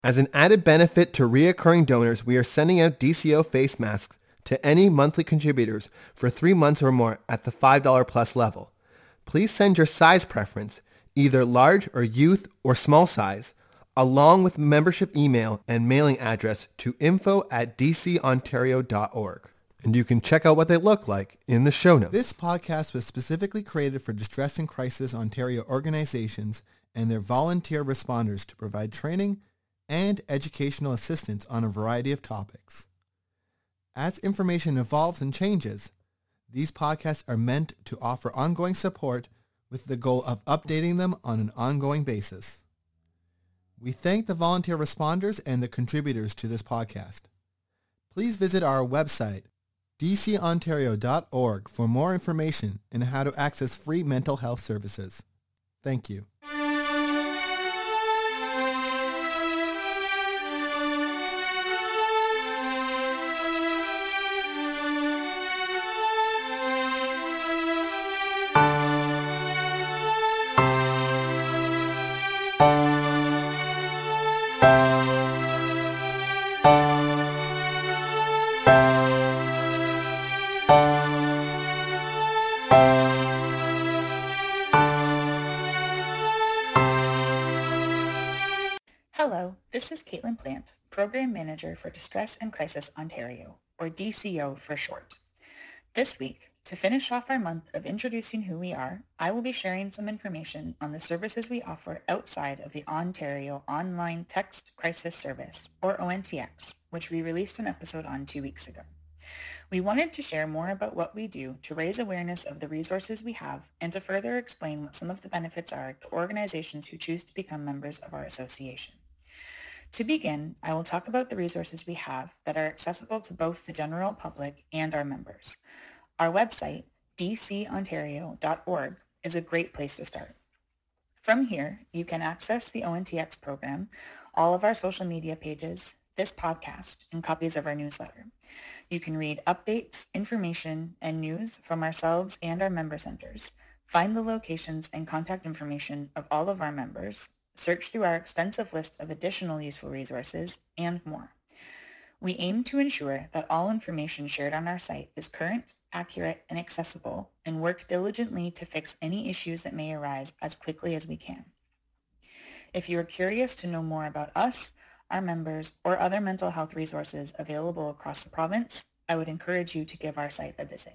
As an added benefit to reoccurring donors, we are sending out DCO face masks to any monthly contributors for 3 months or more at the $5 plus level. Please send your size preference, either large or youth or small size, along with membership email and mailing address to info@dcontario.org. And you can check out what they look like in the show notes. This podcast was specifically created for Distress and Crisis Ontario organizations and their volunteer responders to provide training and educational assistance on a variety of topics. As information evolves and changes, these podcasts are meant to offer ongoing support with the goal of updating them on an ongoing basis. We thank the volunteer responders and the contributors to this podcast. Please visit our website, dcontario.org, for more information on how to access free mental health services. Thank you. Hello, this is Caitlin Plant, Program Manager for Distress and Crisis Ontario, or DCO for short. This week, to finish off our month of introducing who we are, I will be sharing some information on the services we offer outside of the Ontario Online Text Crisis Service, or ONTX, which we released an episode on 2 weeks ago. We wanted to share more about what we do to raise awareness of the resources we have and to further explain what some of the benefits are to organizations who choose to become members of our association. To begin, I will talk about the resources we have that are accessible to both the general public and our members. Our website, dcontario.org, is a great place to start. From here, you can access the ONTX program, all of our social media pages, this podcast, and copies of our newsletter. You can read updates, information, and news from ourselves and our member centers, find the locations and contact information of all of our members, search through our extensive list of additional useful resources, and more. We aim to ensure that all information shared on our site is current, accurate, and accessible, and work diligently to fix any issues that may arise as quickly as we can. If you are curious to know more about us, our members, or other mental health resources available across the province, I would encourage you to give our site a visit.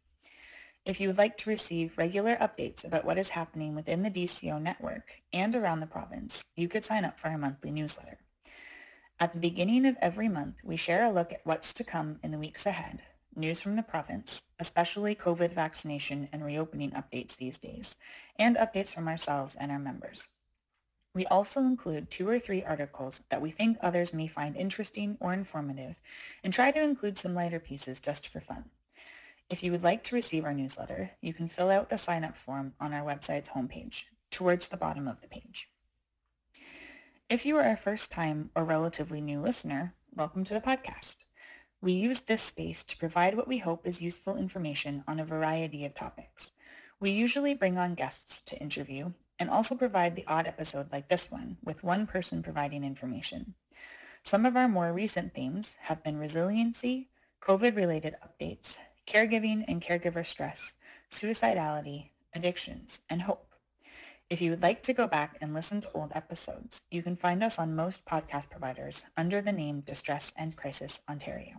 If you would like to receive regular updates about what is happening within the DCO network and around the province, you could sign up for our monthly newsletter. At the beginning of every month, we share a look at what's to come in the weeks ahead, news from the province, especially COVID vaccination and reopening updates these days, and updates from ourselves and our members. We also include 2 or 3 articles that we think others may find interesting or informative, and try to include some lighter pieces just for fun. If you would like to receive our newsletter, you can fill out the sign-up form on our website's homepage, towards the bottom of the page. If you are a first-time or relatively new listener, welcome to the podcast. We use this space to provide what we hope is useful information on a variety of topics. We usually bring on guests to interview, and also provide the odd episode like this one, with one person providing information. Some of our more recent themes have been resiliency, COVID-related updates, caregiving and caregiver stress, suicidality, addictions, and hope. If you would like to go back and listen to old episodes, you can find us on most podcast providers under the name Distress and Crisis Ontario.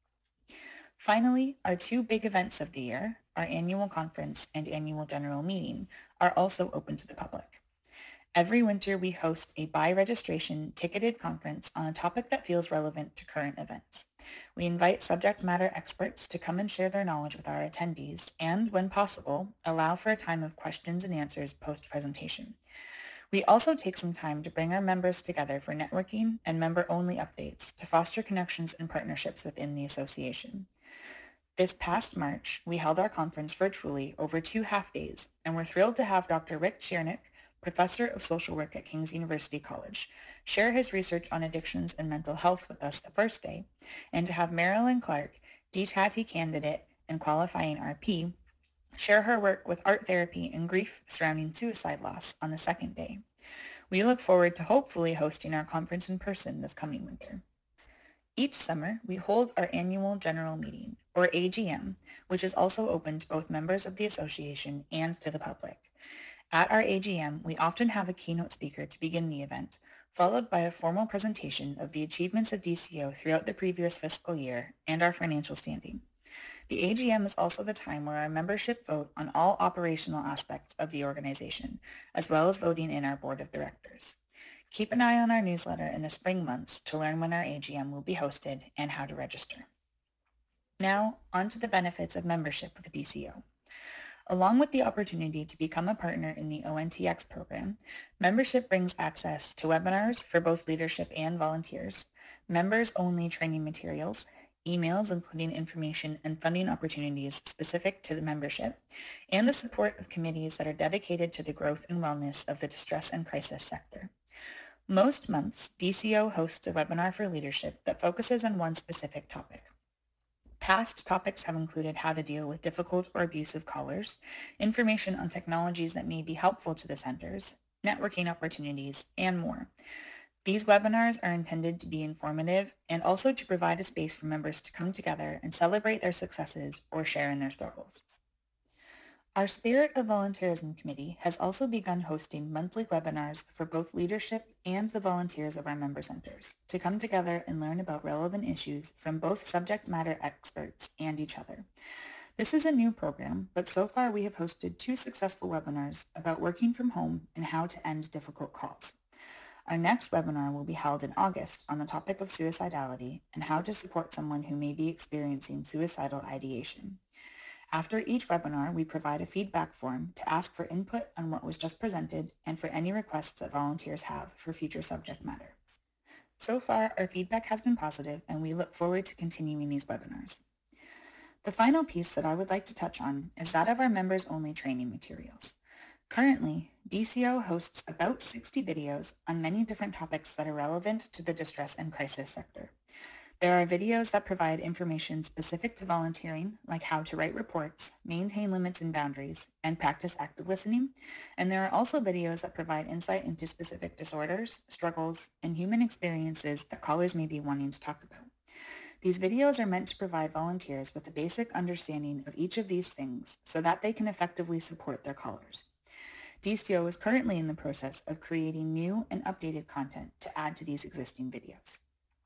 Finally, our 2 big events of the year, our annual conference and annual general meeting, are also open to the public. Every winter, we host a by-registration ticketed conference on a topic that feels relevant to current events. We invite subject matter experts to come and share their knowledge with our attendees and, when possible, allow for a time of questions and answers post-presentation. We also take some time to bring our members together for networking and member-only updates to foster connections and partnerships within the association. This past March, we held our conference virtually over 2 half-days, and we're thrilled to have Dr. Rick Chernick, Professor of Social Work at King's University College, share his research on addictions and mental health with us the first day, and to have Marilyn Clark, DTATI candidate and qualifying RP, share her work with art therapy and grief surrounding suicide loss on the second day. We look forward to hopefully hosting our conference in person this coming winter. Each summer, we hold our annual general meeting, or AGM, which is also open to both members of the association and to the public. At our AGM, we often have a keynote speaker to begin the event, followed by a formal presentation of the achievements of DCO throughout the previous fiscal year and our financial standing. The AGM is also the time where our membership vote on all operational aspects of the organization, as well as voting in our board of directors. Keep an eye on our newsletter in the spring months to learn when our AGM will be hosted and how to register. Now, on to the benefits of membership with DCO. Along with the opportunity to become a partner in the ONTX program, membership brings access to webinars for both leadership and volunteers, members-only training materials, emails including information and funding opportunities specific to the membership, and the support of committees that are dedicated to the growth and wellness of the distress and crisis sector. Most months, DCO hosts a webinar for leadership that focuses on one specific topic. Past topics have included how to deal with difficult or abusive callers, information on technologies that may be helpful to the centers, networking opportunities, and more. These webinars are intended to be informative and also to provide a space for members to come together and celebrate their successes or share in their struggles. Our Spirit of Volunteerism Committee has also begun hosting monthly webinars for both leadership and the volunteers of our member centers to come together and learn about relevant issues from both subject matter experts and each other. This is a new program, but so far we have hosted 2 successful webinars about working from home and how to end difficult calls. Our next webinar will be held in August on the topic of suicidality and how to support someone who may be experiencing suicidal ideation. After each webinar, we provide a feedback form to ask for input on what was just presented and for any requests that volunteers have for future subject matter. So far, our feedback has been positive, and we look forward to continuing these webinars. The final piece that I would like to touch on is that of our members-only training materials. Currently, DCO hosts about 60 videos on many different topics that are relevant to the distress and crisis sector. There are videos that provide information specific to volunteering, like how to write reports, maintain limits and boundaries, and practice active listening. And there are also videos that provide insight into specific disorders, struggles, and human experiences that callers may be wanting to talk about. These videos are meant to provide volunteers with a basic understanding of each of these things so that they can effectively support their callers. DCO is currently in the process of creating new and updated content to add to these existing videos.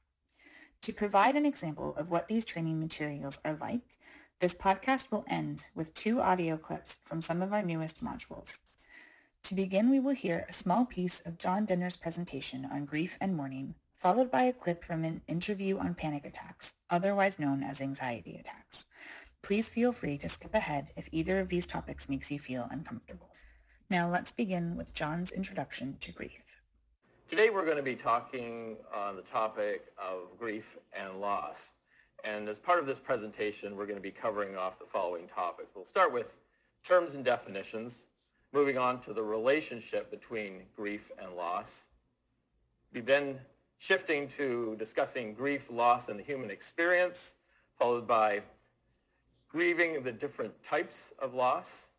To provide an example of what these training materials are like, this podcast will end with 2 audio clips from some of our newest modules. To begin, we will hear a small piece of John Dinner's presentation on grief and mourning, followed by a clip from an interview on panic attacks, otherwise known as anxiety attacks. Please feel free to skip ahead if either of these topics makes you feel uncomfortable. Now let's begin with John's introduction to grief. Today we're going to be talking on the topic of grief and loss. And as part of this presentation, we're going to be covering off the following topics. We'll start with terms and definitions, moving on to the relationship between grief and loss. We'll be then shifting to discussing grief, loss, and the human experience, followed by grieving the different types of loss,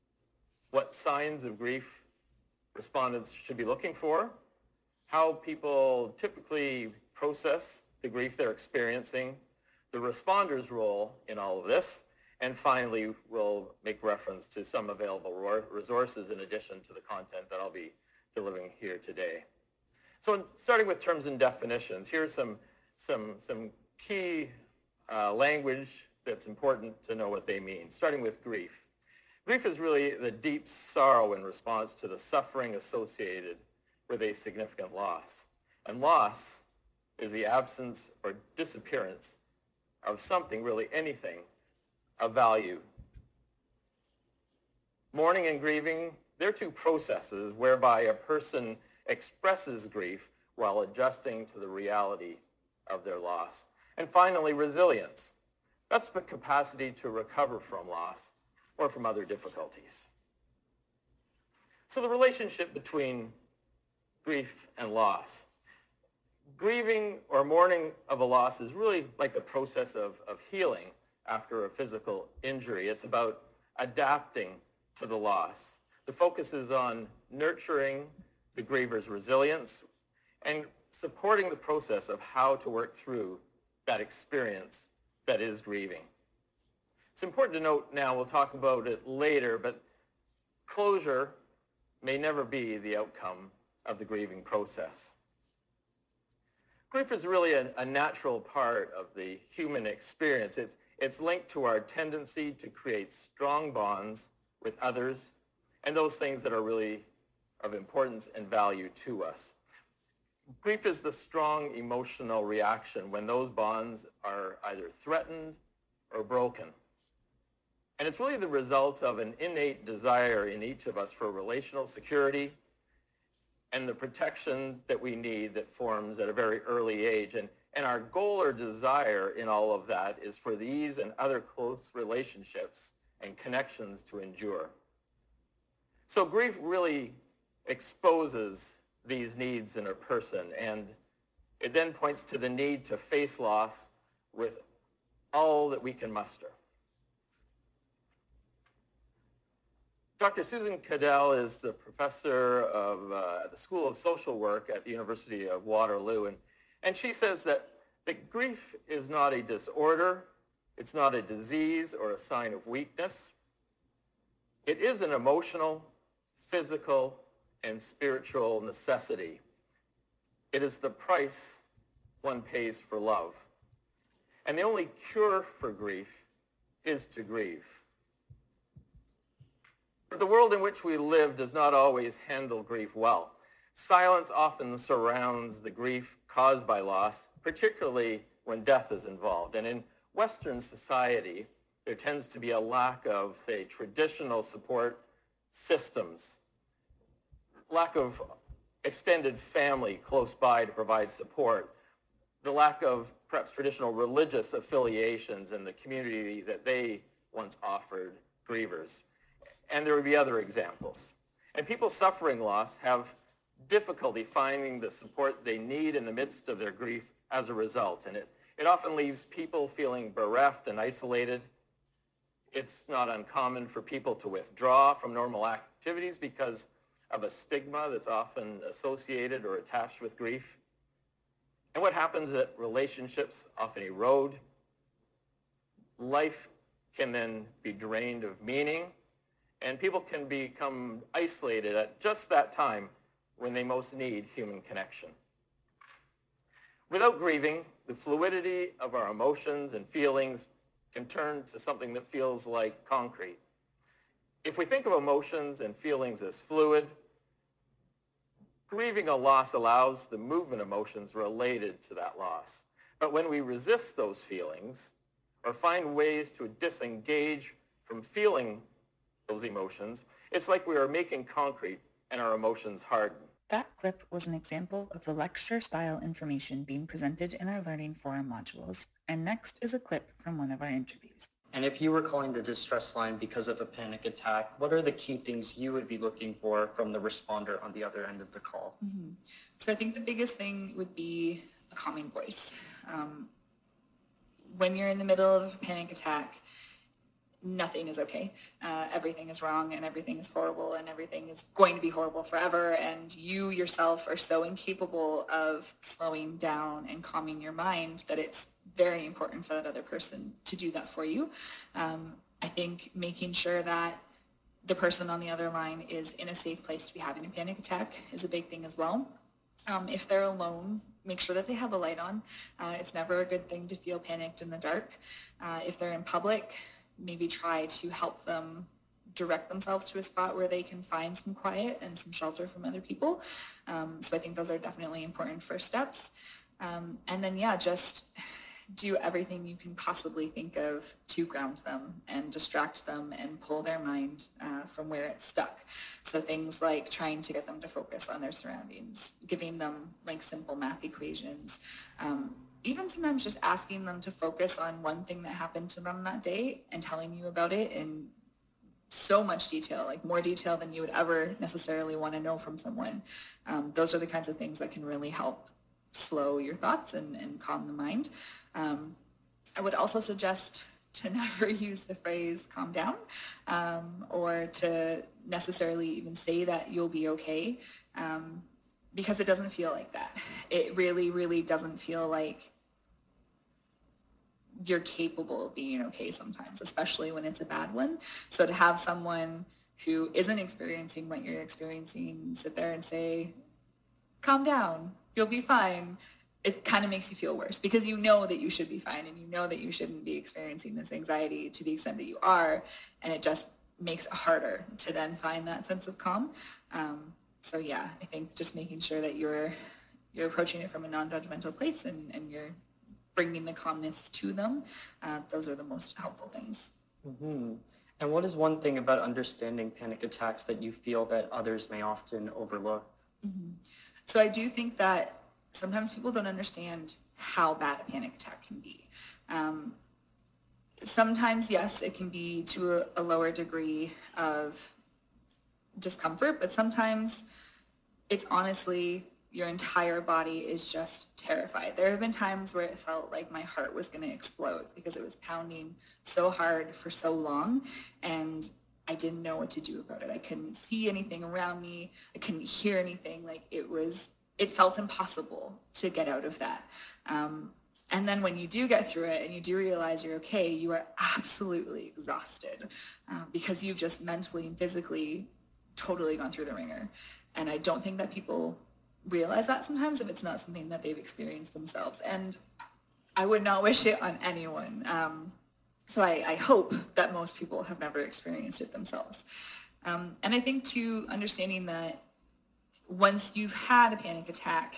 what signs of grief respondents should be looking for, how people typically process the grief they're experiencing, the responder's role in all of this, and finally, we'll make reference to some available resources in addition to the content that I'll be delivering here today. So starting with terms and definitions, here's some key language that's important to know what they mean, starting with grief. Grief is really the deep sorrow in response to the suffering associated with a significant loss. And loss is the absence or disappearance of something, really anything, of value. Mourning and grieving, they're 2 processes whereby a person expresses grief while adjusting to the reality of their loss. And finally, resilience. That's the capacity to recover from loss or from other difficulties. So the relationship between grief and loss. Grieving or mourning of a loss is really like the process of healing after a physical injury. It's about adapting to the loss. The focus is on nurturing the griever's resilience, and supporting the process of how to work through that experience that is grieving. It's important to note now, we'll talk about it later, but closure may never be the outcome of the grieving process. Grief is really a natural part of the human experience. It's linked to our tendency to create strong bonds with others and those things that are really of importance and value to us. Grief is the strong emotional reaction when those bonds are either threatened or broken. And it's really the result of an innate desire in each of us for relational security and the protection that we need that forms at a very early age. And our goal or desire in all of that is for these and other close relationships and connections to endure. So grief really exposes these needs in a person, and it then points to the need to face loss with all that we can muster. Dr. Susan Cadell is the professor of the School of Social Work at the University of Waterloo, and she says that grief is not a disorder, it's not a disease or a sign of weakness. It is an emotional, physical, and spiritual necessity. It is the price one pays for love. And the only cure for grief is to grieve. But the world in which we live does not always handle grief well. Silence often surrounds the grief caused by loss, particularly when death is involved. And in Western society, there tends to be a lack of, say, traditional support systems, lack of extended family close by to provide support, the lack of perhaps traditional religious affiliations in the community that they once offered grievers. And there would be other examples. And people suffering loss have difficulty finding the support they need in the midst of their grief as a result. And it often leaves people feeling bereft and isolated. It's not uncommon for people to withdraw from normal activities because of a stigma that's often associated or attached with grief. And what happens is that relationships often erode. Life can then be drained of meaning, and people can become isolated at just that time when they most need human connection. Without grieving, the fluidity of our emotions and feelings can turn to something that feels like concrete. If we think of emotions and feelings as fluid, grieving a loss allows the movement emotions related to that loss. But when we resist those feelings or find ways to disengage from feeling those emotions, it's like we are making concrete and our emotions harden. That clip was an example of the lecture-style information being presented in our Learning Forum modules, and next is a clip from one of our interviews. And if you were calling the distress line because of a panic attack, what are the key things you would be looking for from the responder on the other end of the call? Mm-hmm. So I think the biggest thing would be a calming voice. When you're in the middle of a panic attack, nothing is okay. Everything is wrong and everything is horrible and everything is going to be horrible forever. And you yourself are so incapable of slowing down and calming your mind that it's very important for that other person to do that for you. I think making sure that the person on the other line is in a safe place to be having a panic attack is a big thing as well. If they're alone, make sure that they have a light on. It's never a good thing to feel panicked in the dark. If they're in public, maybe try to help them direct themselves to a spot where they can find some quiet and some shelter from other people. So I think those are definitely important first steps. And then, just do everything you can possibly think of to ground them and distract them and pull their mind from where it's stuck. So things like trying to get them to focus on their surroundings, giving them like simple math equations, even sometimes just asking them to focus on one thing that happened to them that day and telling you about it in so much detail, like more detail than you would ever necessarily want to know from someone. Those are the kinds of things that can really help slow your thoughts and calm the mind. I would also suggest to never use the phrase calm down or to necessarily even say that you'll be okay. because it doesn't feel like that. It really, really doesn't feel like you're capable of being okay sometimes, especially when it's a bad one. So to have someone who isn't experiencing what you're experiencing sit there and say, calm down, you'll be fine, it kind of makes you feel worse, because you know that you should be fine and you know that you shouldn't be experiencing this anxiety to the extent that you are, and it just makes it harder to then find that sense of calm. So yeah, I think just making sure that you're approaching it from a non-judgmental place and you're bringing the calmness to them, those are the most helpful things. Mm-hmm. And what is one thing about understanding panic attacks that you feel that others may often overlook? Mm-hmm. So I do think that sometimes people don't understand how bad a panic attack can be. Sometimes, yes, it can be to a lower degree of discomfort, but sometimes it's honestly your entire body is just terrified. There have been times where it felt like my heart was going to explode because it was pounding so hard for so long, and I didn't know what to do about it. I couldn't see anything around me. I couldn't hear anything. Like it felt impossible to get out of that. And then when you do get through it and you do realize you're okay, you are absolutely exhausted because you've just mentally and physically totally gone through the ringer. And I don't think that people realize that sometimes if it's not something that they've experienced themselves. And I would not wish it on anyone. So I hope that most people have never experienced it themselves. And I think too, understanding that once you've had a panic attack,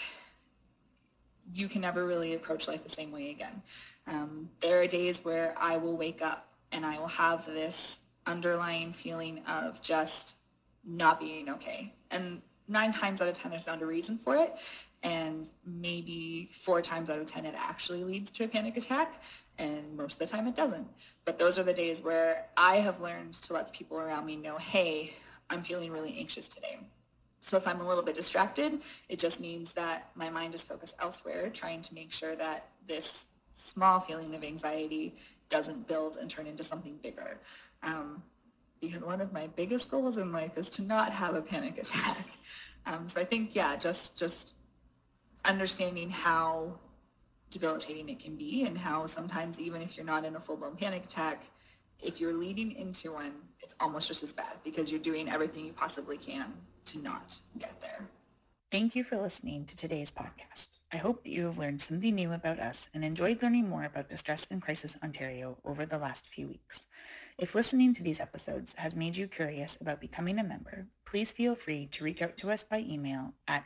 you can never really approach life the same way again. There are days where I will wake up and I will have this underlying feeling of just not being okay. And 9 times out of 10, there's found a reason for it. And maybe 4 times out of 10, it actually leads to a panic attack. And most of the time it doesn't. But those are the days where I have learned to let the people around me know, hey, I'm feeling really anxious today. So if I'm a little bit distracted, it just means that my mind is focused elsewhere, trying to make sure that this small feeling of anxiety doesn't build and turn into something bigger. Because one of my biggest goals in life is to not have a panic attack. So I think, yeah, just understanding how debilitating it can be and how sometimes even if you're not in a full-blown panic attack, if you're leading into one, it's almost just as bad because you're doing everything you possibly can to not get there. Thank you for listening to today's podcast. I hope that you have learned something new about us and enjoyed learning more about Distress and Crisis Ontario over the last few weeks. If listening to these episodes has made you curious about becoming a member, please feel free to reach out to us by email at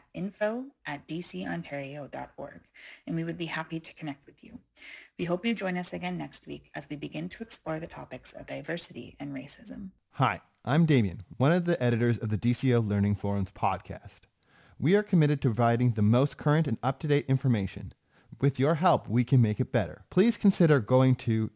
info@dcontario.org, and we would be happy to connect with you. We hope you join us again next week as we begin to explore the topics of diversity and racism. Hi, I'm Damien, one of the editors of the DCO Learning Forums podcast. We are committed to providing the most current and up-to-date information. With your help, we can make it better. Please consider going to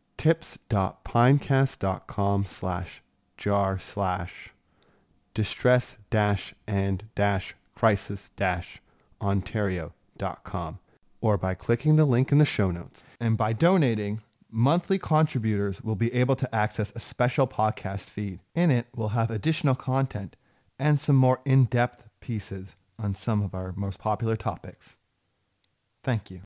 tips.pinecast.com/jar/distress-and-crisis-ontario.com or by clicking the link in the show notes. And by donating, monthly contributors will be able to access a special podcast feed. In it, we'll have additional content and some more in-depth pieces on some of our most popular topics. Thank you.